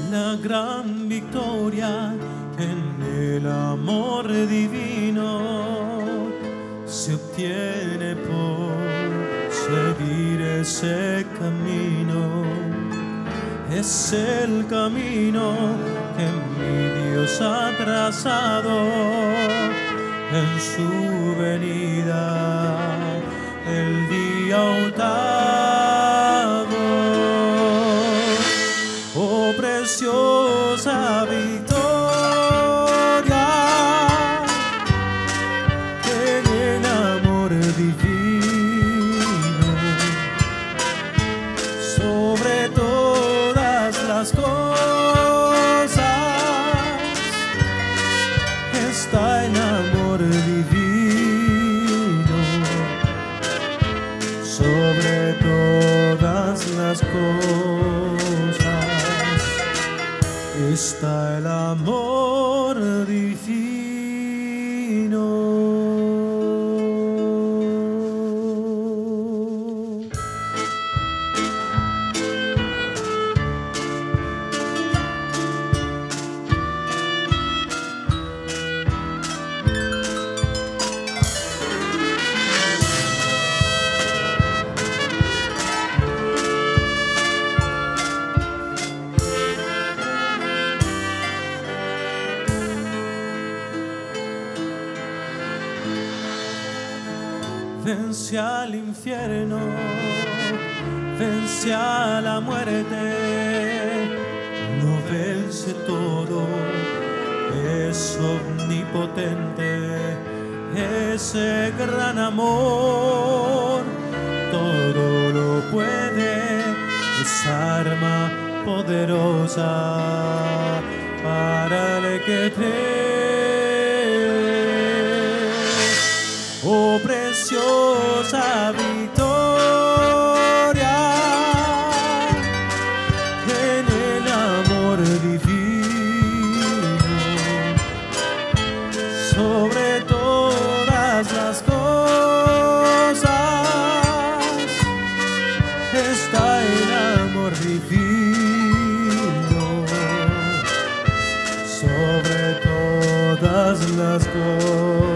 La gran victoria en el amor divino se obtiene por seguir ese camino. Es el camino que mi Dios ha trazado en su venida el día octavo. Oh preciosa victoria en el amor divino, sobre todas las cosas está el amor divino, sobre todas las cosas está el amor divino. Vence al infierno, vence a la muerte, lo vence todo, es omnipotente, ese gran amor, todo lo puede, es arma poderosa para el que cree. Oh preciosa victoria en el amor divino, sobre todas las cosas está el amor divino, sobre todas las cosas